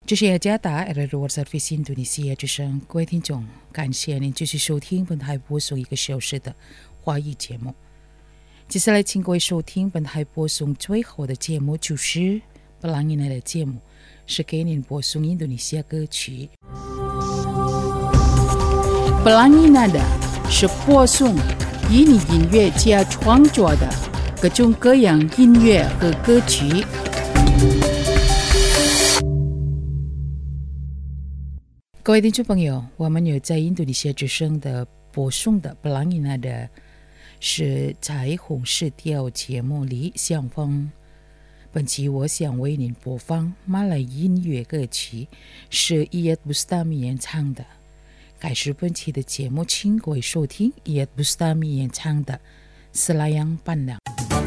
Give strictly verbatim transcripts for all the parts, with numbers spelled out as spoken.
这是雅加达 R R O Service Indonesia 之声，各位听众，感谢您继续收听本台播送一个小时的华语节目。接下来，请各位收听本台播送最后的节目，就是布朗尼奈的节目，是给您播送印度尼西亚歌曲。布朗尼奈的是播送印尼音乐家创作的各种各样音乐和歌曲。各位听众朋友，我们有在印度尼西亚之声的播送的布朗尼奈的是彩虹市调节目里相逢。本期我想为您播放马来音乐歌曲，是Iyeth Bustami演唱的。开始本期的节目，请各位收听Iyeth Bustami演唱的Selayang Pandang。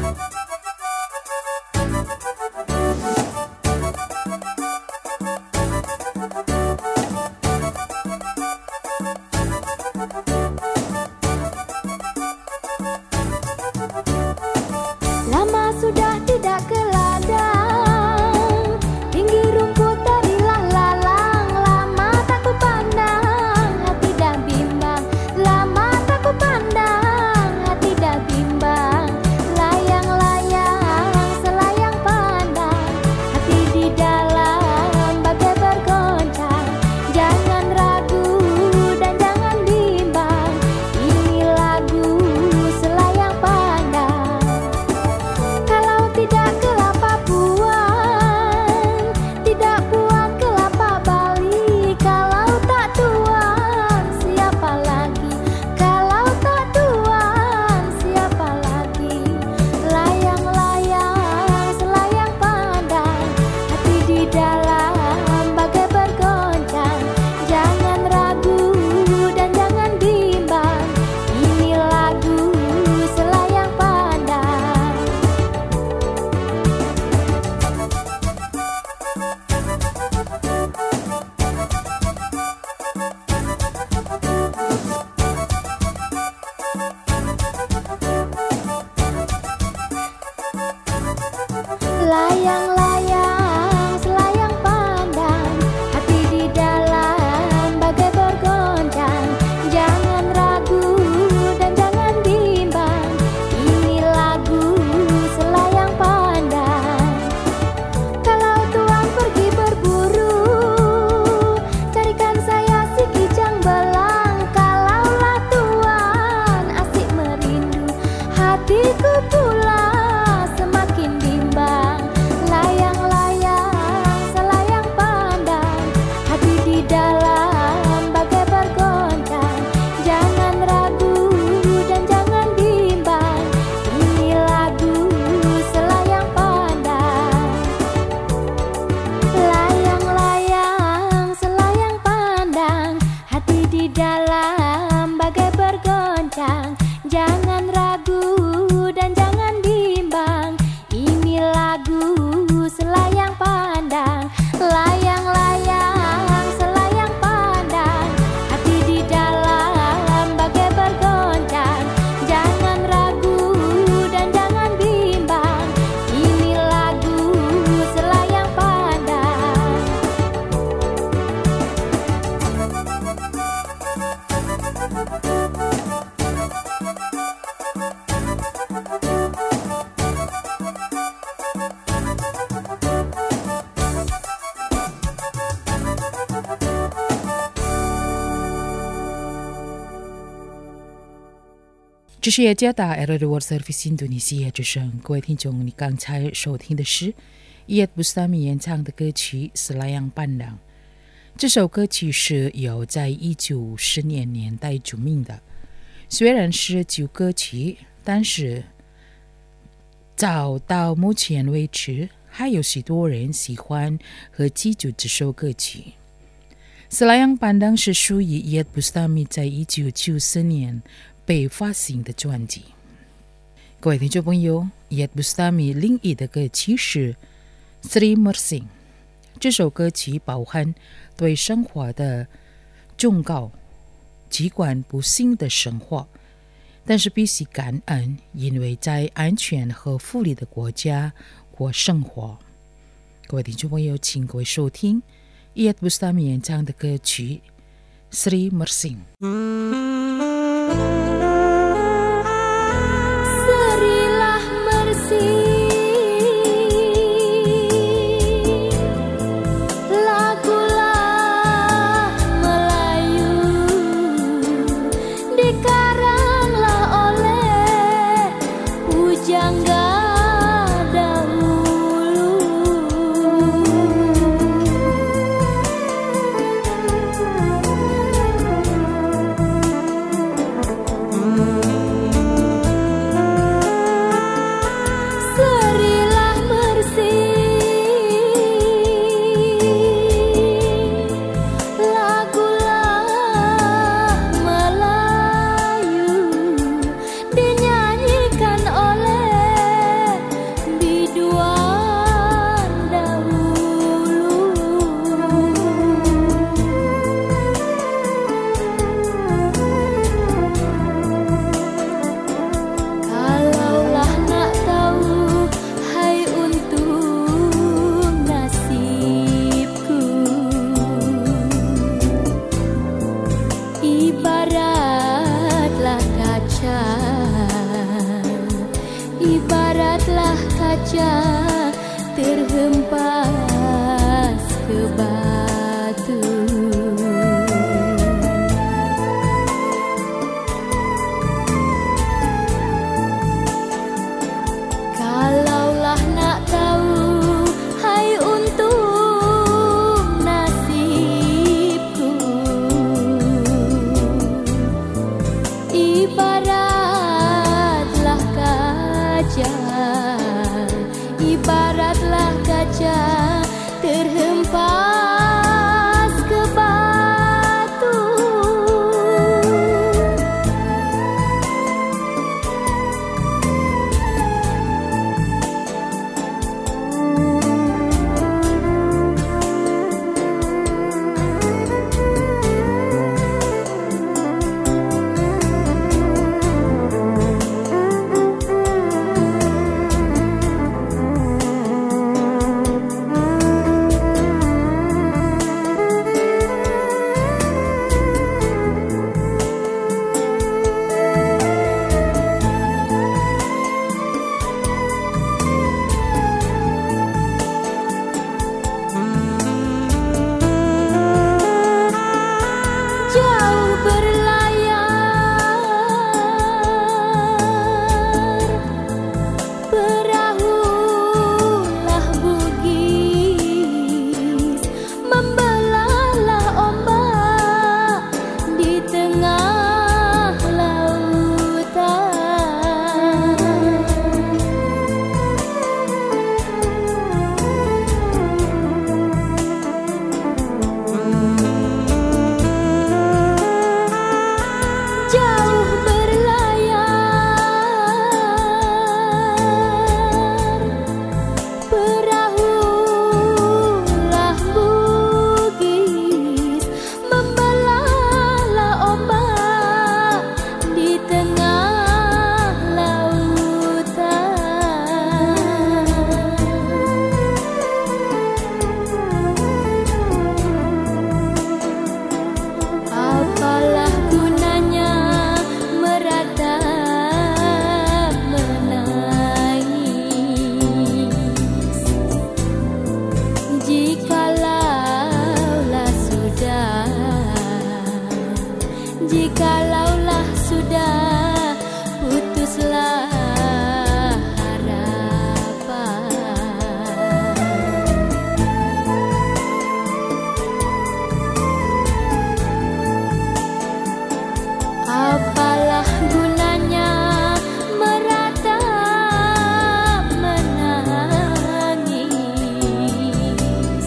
这是雅加达 R R O Service Indonesia 之声，各位听众，你刚才收听的是Iyeth Bustami演唱的歌曲《Selayang Pandang》。这首歌曲是有在一九五十年年代著名的，虽然是旧歌曲，但是早到目前为止，还有许多人喜欢和记住这首歌曲。Selayang Pandang 是属于Iyeth Bustami在一九九四年被发行的专辑。各位听众朋友，Iyeth Bustami另一的歌曲是 Sri Mersing。 这首歌曲包含对生活的忠告，尽管不幸的生活，但是必须感恩，因为在安全和福利的国家过生活。各位听众朋友，请各位收听 Iyeth Bustami 演唱的歌曲《Sri Mersing》。 Ibaratlah kaca terhempas ke batu. Kalaulah nak tahu, hai untung nasibku, ibaratlah kaca, ibaratlah kaca terhempas ke batu. Jikalaulah sudah putuslah harapan, apalah gunanya meratap menangis,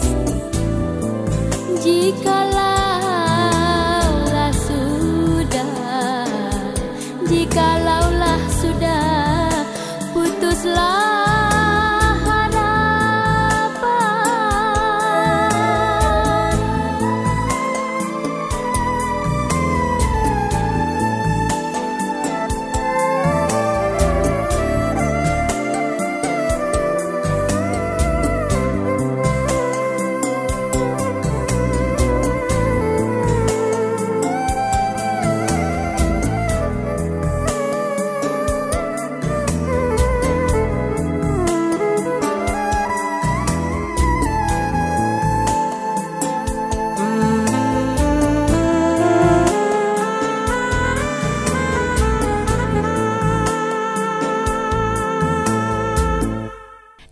jikalau Jikalaulah sudah putuslah harapan.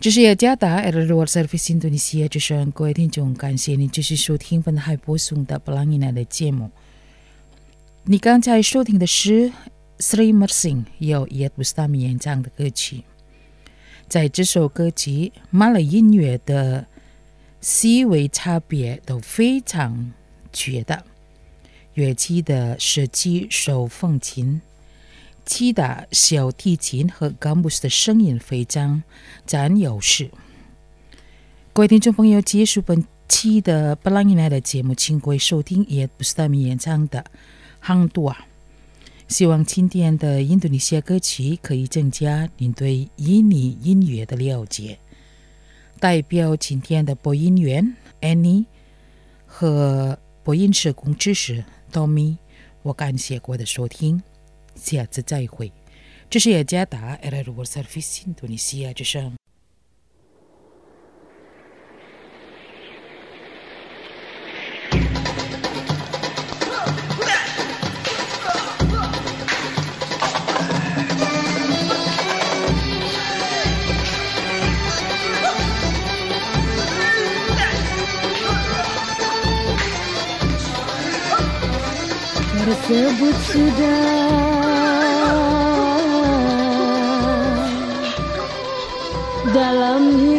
这是雅加达 Air Service Indonesia 之声，各位听众，感谢你继续收听本台播送的布朗伊娜的节目。你刚才收听的是 Sri Mersing 由 Iyeth Bustami 演唱的歌曲。在这首歌曲，马来音乐的细微差别都非常绝大，乐器的是几手风琴、击打小提琴和 gambus 的声音非常占优势。各位听众朋友，结束本期的布朗伊娜的节目，请各位收听 Iyeth Bustami 演唱的Hang Tua。希望今天的印度尼西亚歌曲可以增加您对印尼音乐的了解。代表今天的播音员 Annie 和播音社工知识 Tommy， 我感谢各位的收听，下次再会。这是雅加达 Air Service Indonesia 之声。 Tersebut sudah dalam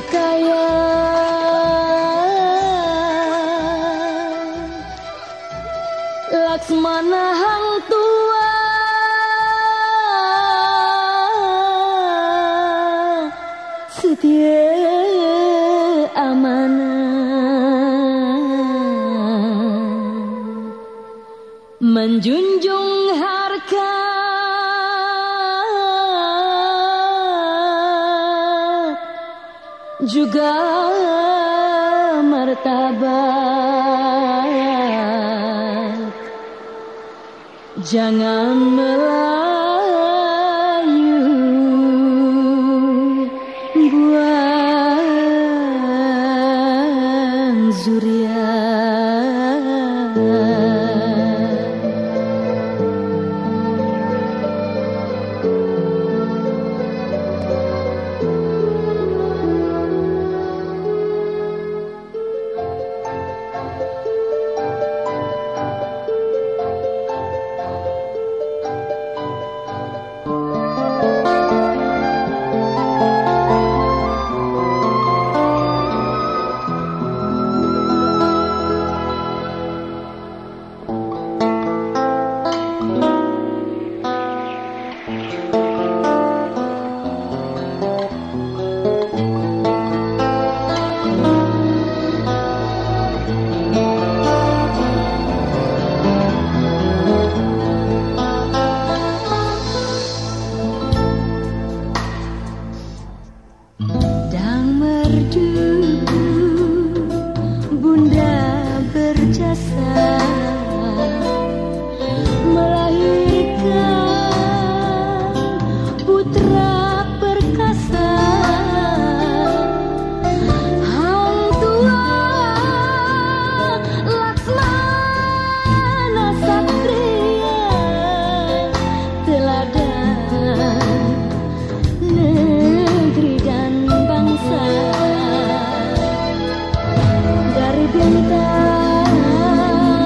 hikayat Laksmana Hang Tua, setia amanah, menjunjung harkat juga martabat, jangan melayu buang zuriat. Dari bintang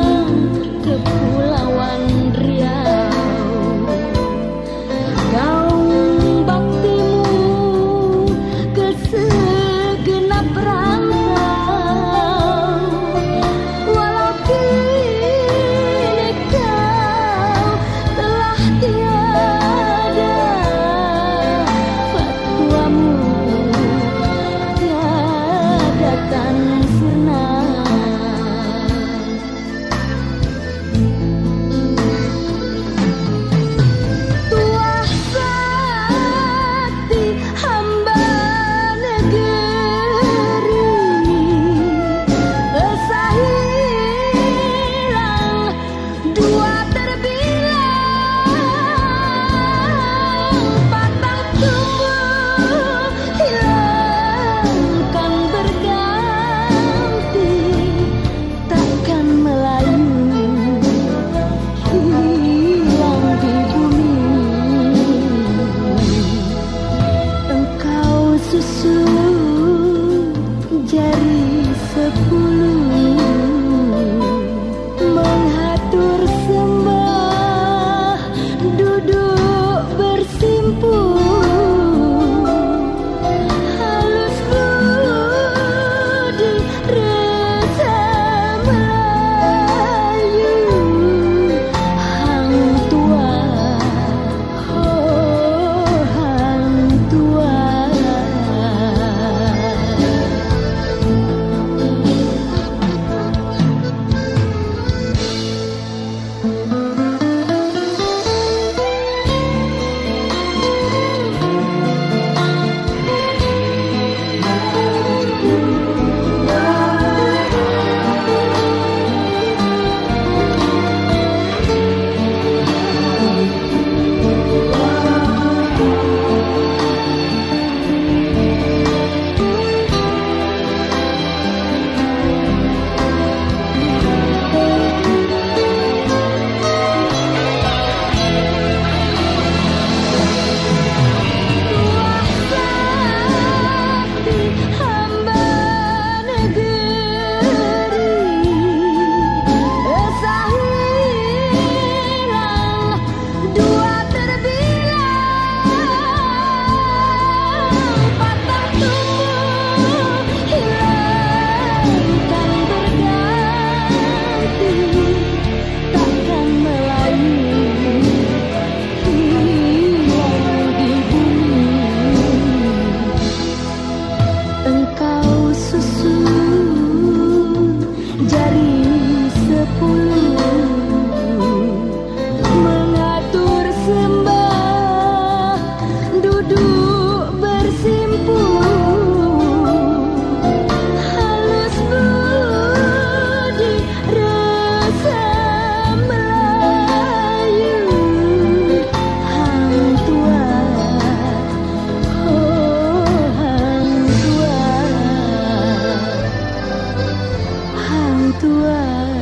tua